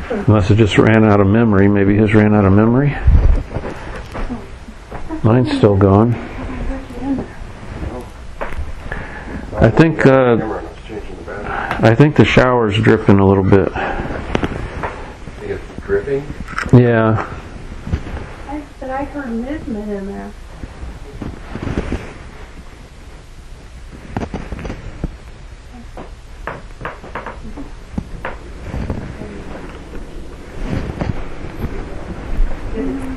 Unless it just ran out of memory. Maybe his ran out of memory. Mine's still going. I think the shower's dripping a little bit. Think it's dripping? Yeah. But I heard movement in there. Good.